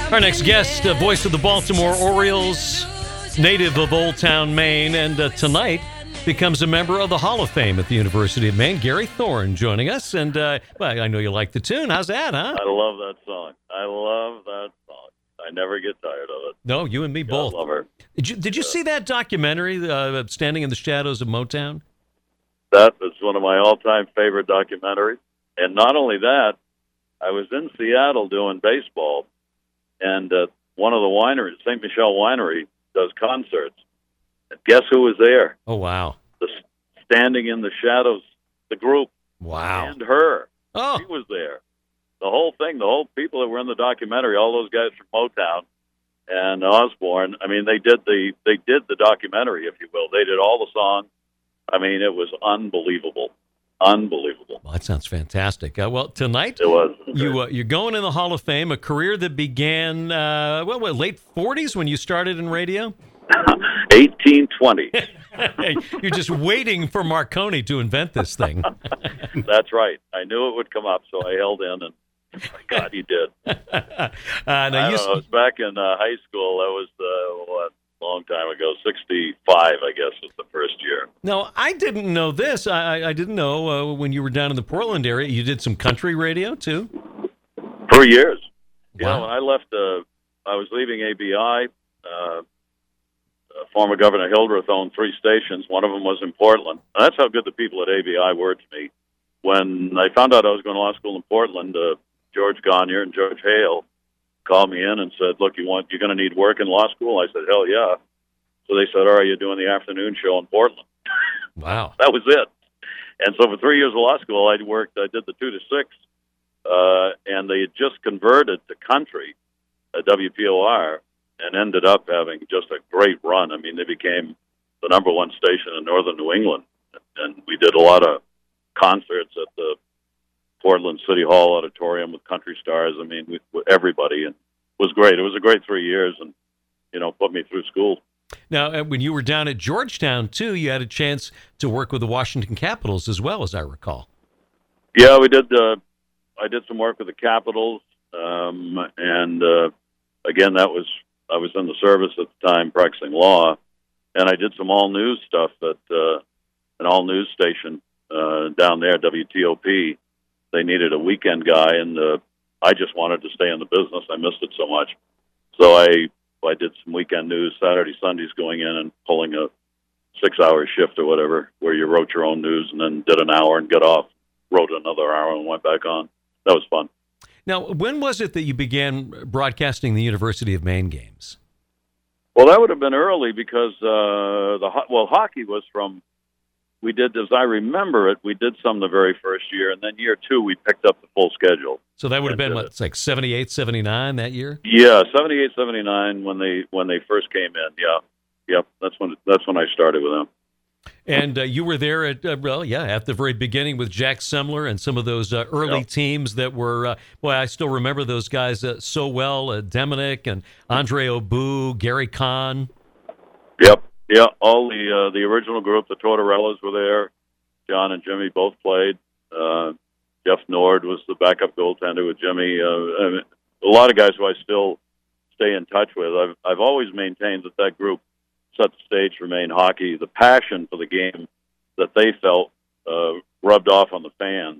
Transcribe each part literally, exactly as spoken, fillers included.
Our next guest, uh, voice of the Baltimore Orioles, native of Old Town, Maine, and uh, tonight becomes a member of the Hall of Fame at the University of Maine. Gary Thorne joining us, and uh, well, I know you like the tune. How's that, huh? I love that song. I love that song. I never get tired of it. No, you and me God, both. I love her. Did you, did you Yeah. see that documentary, uh, Standing in the Shadows of Motown? That is one of my all-time favorite documentaries. And not only that, I was in Seattle doing baseball, and uh, one of the wineries, Saint Michel Winery, does concerts. And guess who was there? Oh, wow. The Standing in the Shadows, the group, Wow. and her. Oh, She was there. The whole thing, the whole people that were in the documentary, all those guys from Motown and Osborne. I mean, they did the they did the documentary, if you will. They did all the songs. I mean, it was unbelievable, unbelievable. well, that sounds fantastic. Uh, well, tonight It was. you uh, you're going in the Hall of Fame, a career that began uh, well, what, late forties when you started in radio. eighteen twenty. Hey, you're just waiting for Marconi to invent this thing. That's right. I knew it would come up, so I held in, and my God, he did. uh, I now you, don't know. It was back in uh, high school. That was uh, what, a long time ago. sixty-five, I guess, was the first year. now, I didn't know this. I, I I didn't know uh, when you were down in the Portland area, you did some country radio too. For years. You Wow. know, when I left, uh, I was leaving A B I. Uh, uh, former Governor Hildreth owned three stations. One of them was in Portland. And that's how good the people at A B I were to me. When I found out I was going to law school in Portland, uh, George Gagne and George Hale called me in and said, "Look, you want you're going to need work in law school?" I said, "Hell yeah!" So they said, "All right, you're doing the afternoon show in Portland." Wow. That was it. And so for three years of law school, I worked. I did the two to six, uh, and they had just converted to country at W P O R, and ended up having just a great run. I mean, they became the number one station in northern New England, and we did a lot of concerts at the Portland City Hall auditorium with country stars. I mean, with, with everybody, and it was great. It was a great three years, and you know, put me through school. Now, uh, when you were down at Georgetown too, you had a chance to work with the Washington Capitals as well, as I recall. Yeah, we did. Uh, I did some work with the Capitals, um, and uh, again, that was I was in the service at the time, practicing law, and I did some all news stuff at uh, an all news station uh, down there, W T O P. They needed a weekend guy, and uh, I just wanted to stay in the business. I missed it so much, so I I did some weekend news, Saturday, Sundays, going in and pulling a six-hour shift or whatever, where you wrote your own news and then did an hour and got off, wrote another hour and went back on. That was fun. Now, when was it that you began broadcasting the University of Maine games? Well, that would have been early because uh, the ho- well, hockey was from. We did, as I remember it, we did some the very first year, and then year two we picked up the full schedule. So that would have And, been, uh, what, it's like seventy-eight, seventy-nine that year? Yeah, seventy-eight, seventy-nine when they when they first came in. Yeah, yep. That's when that's when I started with them. And uh, you were there at, uh, well, yeah, at the very beginning with Jack Semler and some of those uh, early Yeah. teams that were, uh, boy, I still remember those guys uh, so well, uh, Deminick and Andre Obu, Gary Kahn. Yep, yeah. All the uh, the original group, the Tortorellas were there. John and Jimmy both played. Uh, Jeff Nord was the backup goaltender with Jimmy. Uh, I mean, a lot of guys who I still stay in touch with. I've I've always maintained that that group set the stage for Maine hockey. The passion for the game that they felt uh, rubbed off on the fans,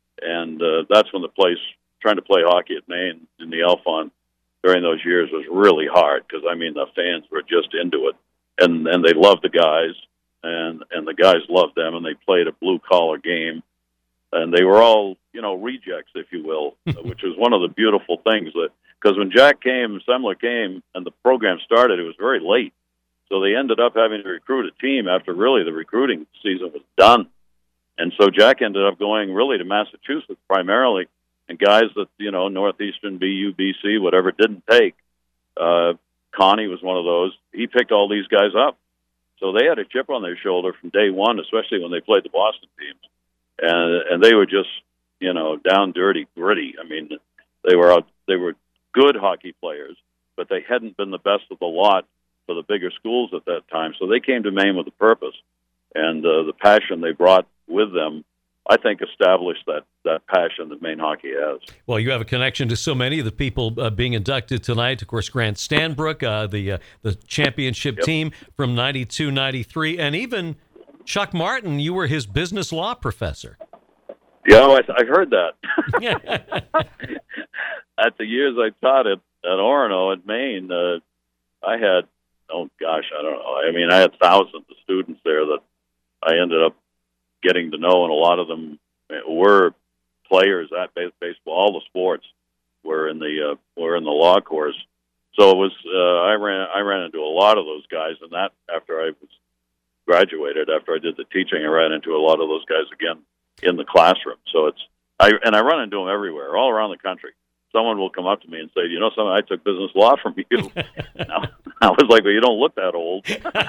and uh, that's when the place trying to play hockey at Maine in the Alphon during those years was really hard because I mean the fans were just into it, and and they loved the guys, and and the guys loved them, and they played a blue collar game, and they were all you know rejects, if you will, which was one of the beautiful things that because when Jack came, Semler came, and the program started, it was very late. So they ended up having to recruit a team after really the recruiting season was done. And so Jack ended up going really to Massachusetts primarily, and guys that, you know, Northeastern, B U, B C, whatever, didn't take. Uh, Connie was one of those. He picked all these guys up. So they had a chip on their shoulder from day one, especially when they played the Boston teams. And and they were just, you know, down, dirty, gritty. I mean, they were out, they were good hockey players, but they hadn't been the best of the lot for the bigger schools at that time. So they came to Maine with a purpose, and uh, the passion they brought with them I think, established that, that passion that Maine hockey has. Well, you have a connection to so many of the people uh, being inducted tonight. Of course, Grant Stanbrook, uh, the uh, the championship Yep. team from ninety-two ninety-three, and even Chuck Martin, you were his business law professor. Yeah, I, I heard that. At the years I taught at, at Orono at Maine, uh, I had, oh gosh, I don't know. I mean, I had thousands of students there that I ended up getting to know, and a lot of them were players at base, baseball. All the sports were in the uh, were in the law course. So it was. Uh, I ran. I ran into a lot of those guys, and that after I was graduated, after I did the teaching, I ran into a lot of those guys again in the classroom. So it's. I and I run into them everywhere, all around the country. Someone will come up to me and say, "You know, something, I took business law from you." Now, I was like, "Well, you don't look that old."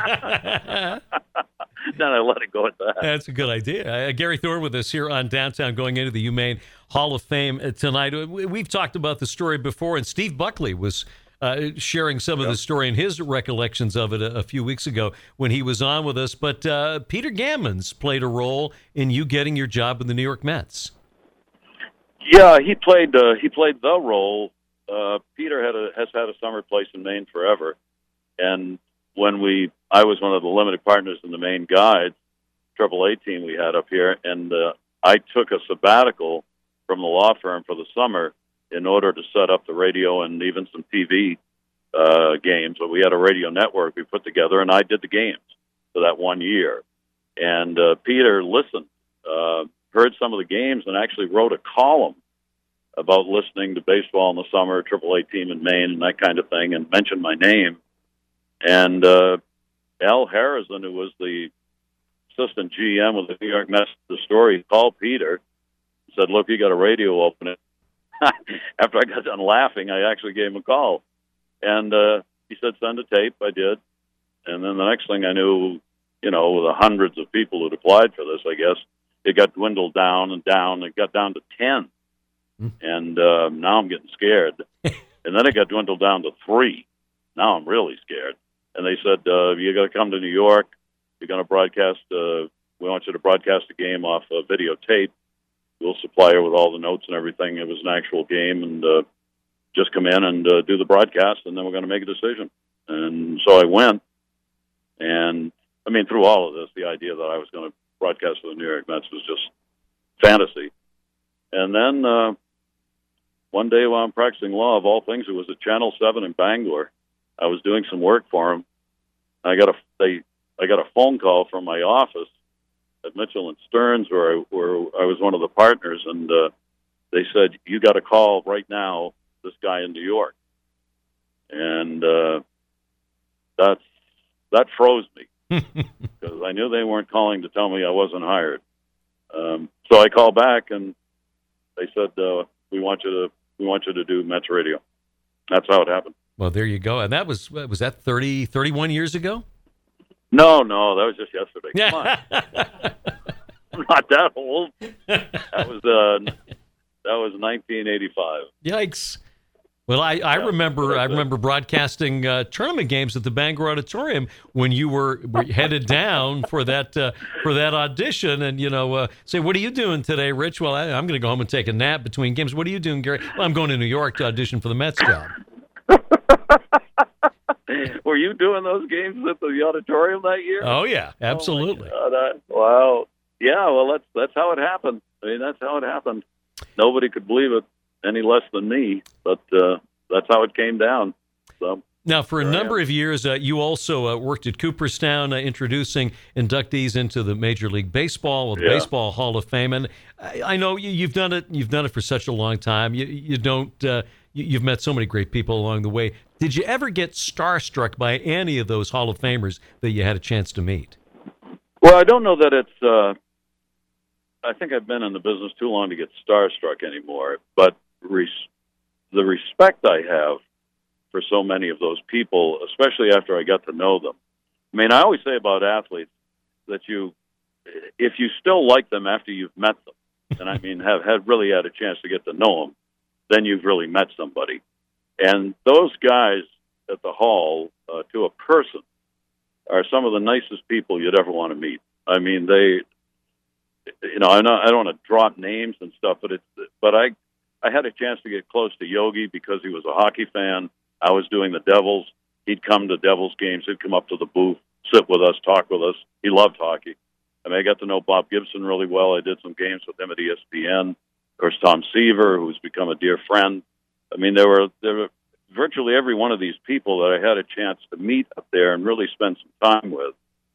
Then I let it go at that. That's a good idea. Uh, Gary Thorne with us here on Downtown, going into the UMaine Hall of Fame uh, tonight. We, we've talked about the story before, and Steve Buckley was uh, sharing some of Yep. the story and his recollections of it a, a few weeks ago when he was on with us. But uh, Peter Gammons played a role in you getting your job in the New York Mets. Yeah, he played. Uh, he played the role. Uh, Peter had a, has had a summer place in Maine forever, and when we, I was one of the limited partners in the Maine Guides Triple A team we had up here, and uh, I took a sabbatical from the law firm for the summer in order to set up the radio and even some T V uh, games. But we had a radio network we put together, and I did the games for that one year. And uh, Peter listened, uh, heard some of the games, and actually wrote a column about listening to baseball in the summer, Triple A team in Maine, and that kind of thing, and mentioned my name. And uh, Al Harrison, who was the assistant G M of the New York Mets, the story, called Peter, said, "Look, you got a radio opening." After I got done laughing, I actually gave him a call. And uh, he said, "Send a tape." I did. And then the next thing I knew, you know, the hundreds of people who'd applied for this, I guess, it got dwindled down and down. It got down to ten. Mm. And uh, now I'm getting scared. And then it got dwindled down to three. Now I'm really scared. And they said, uh, you got to come to New York. You're going to broadcast. Uh, we want you to broadcast a game off a videotape. We'll supply you with all the notes and everything. It was an actual game, and uh, just come in and uh, do the broadcast, and then we're going to make a decision. And so I went. And, I mean, through all of this, the idea that I was going to broadcast for the New York Mets was just fantasy. And then uh, one day while I'm practicing law, of all things, it was at Channel seven in Bangor. I was doing some work for them. I got a they I got a phone call from my office at Mitchell and Stearns, where I, where I was one of the partners, and uh, they said, "You got to call right now this guy in New York." And uh, that's that froze me because I knew they weren't calling to tell me I wasn't hired. Um, so I called back, and they said, uh, "We want you to we want you to do Mets radio." That's how it happened. Well, there you go. And that was, was that thirty, thirty-one years ago? No, no, that was just yesterday. Come on. I'm not that old. That was uh, that was nineteen eighty-five. Yikes. Well, I, I yeah, remember I remember broadcasting uh, tournament games at the Bangor Auditorium when you were, were headed down for that uh, for that audition, and you know, uh, say, "What are you doing today, Rich?" "Well, I, I'm going to go home and take a nap between games." "What are you doing, Gary?" "Well, I'm going to New York to audition for the Mets job." Were you doing those games at the auditorium that year? Oh yeah, absolutely. Oh, God, I, wow. Yeah, well, that's that's how it happened. I mean, that's how it happened. Nobody could believe it any less than me, but uh, that's how it came down. So now, for a number of years, uh, you also uh, worked at Cooperstown, uh, introducing inductees into the Major League Baseball, or the yeah. Baseball Hall of Fame. And I, I know you, you've done it. You've done it for such a long time. You, you don't. Uh, you, you've met so many great people along the way. Did you ever get starstruck by any of those Hall of Famers that you had a chance to meet? Well, I don't know that it's. Uh, I think I've been in the business too long to get starstruck anymore. But res- the respect I have for so many of those people, especially after I got to know them. I mean, I always say about athletes that you, if you still like them after you've met them, and I mean have, have really had a chance to get to know them, then you've really met somebody. And those guys at the Hall, uh, to a person, are some of the nicest people you'd ever want to meet. I mean, they, you know, I know I don't want to drop names and stuff, but it's but I I had a chance to get close to Yogi because he was a hockey fan. I was doing the Devils. He'd come to Devils games. He'd come up to the booth, sit with us, talk with us. He loved hockey. I mean, I got to know Bob Gibson really well. I did some games with him at E S P N. Of course, Tom Seaver, who's become a dear friend. I mean, there were there were virtually every one of these people that I had a chance to meet up there and really spend some time with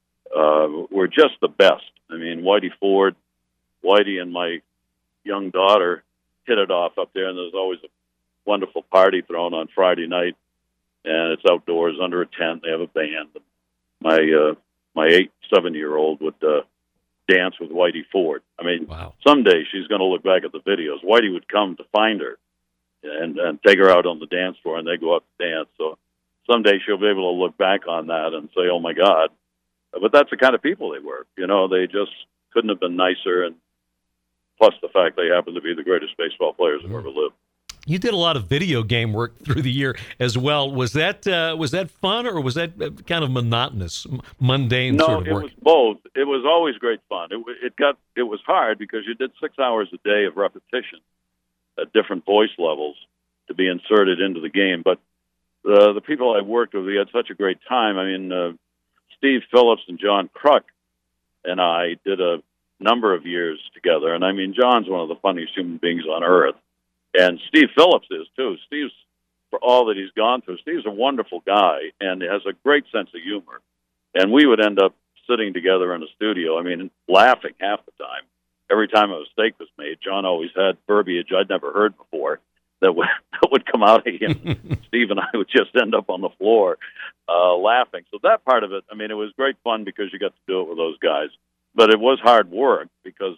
uh, were just the best. I mean, Whitey Ford, Whitey and my young daughter hit it off up there, and there's always a wonderful party thrown on Friday night, and it's outdoors under a tent. They have a band. My uh, my eight, seven-year-old would uh, dance with Whitey Ford. I mean, wow. Someday she's going to look back at the videos. Whitey would come to find her and, and take her out on the dance floor, and they go up to dance. So someday she'll be able to look back on that and say, oh, my God. But that's the kind of people they were. You know, they just couldn't have been nicer, and plus the fact they happen to be the greatest baseball players who've ever lived. You did a lot of video game work through the year as well. Was that uh, was that fun, or was that kind of monotonous, mundane no, sort of work? No, it was both. It was always great fun. It, it got it was hard because you did six hours a day of repetition at different voice levels to be inserted into the game. But uh, the people I worked with, we had such a great time. I mean, uh, Steve Phillips and John Kruk and I did a number of years together. And I mean, John's one of the funniest human beings on earth. And Steve Phillips is, too. Steve's, for all that he's gone through, Steve's a wonderful guy and has a great sense of humor. And we would end up sitting together in a studio, I mean, laughing half the time. Every time a mistake was made, John always had verbiage I'd never heard before that would, that would come out of him. Steve and I would just end up on the floor uh, laughing. So that part of it, I mean, it was great fun because you got to do it with those guys. But it was hard work because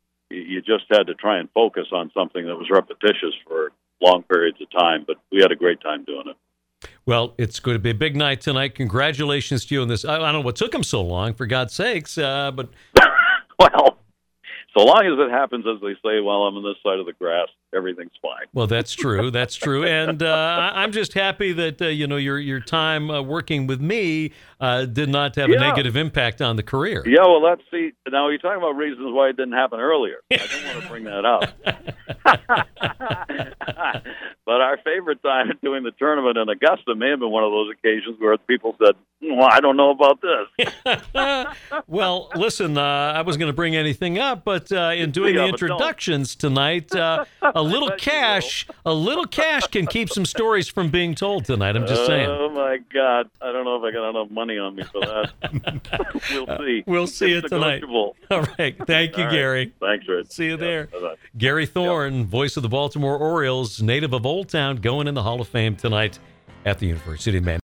you just had to try and focus on something that was repetitious for long periods of time, but we had a great time doing it. Well, it's going to be a big night tonight. Congratulations to you on this. I, I don't know what took them so long, for God's sakes, uh, but... well, so long as it happens, as they say, while I'm on this side of the grass, everything's fine. Well, that's true. That's true. And uh, I'm just happy that, uh, you know, your your time uh, working with me uh, did not have yeah. a negative impact on the career. Yeah, well, let's see. Now, you're talking about reasons why it didn't happen earlier. I don't want to bring that up. But our favorite time at doing the tournament in Augusta may have been one of those occasions where people said, well, I don't know about this. Well, listen, uh, I wasn't going to bring anything up, but uh, in doing yeah, the introductions tonight, uh, a little cash, a little cash can keep some stories from being told tonight. I'm just saying. Oh, my God. I don't know if I got enough money on me for that. We'll see. Uh, we'll see it's it tonight. All right. Thank you, All Gary. Right. Thanks, Rich. See you yeah, there. Bye-bye. Gary Thorne, voice of the Baltimore Orioles, native of Old Town, going in the Hall of Fame tonight at the University of Maine.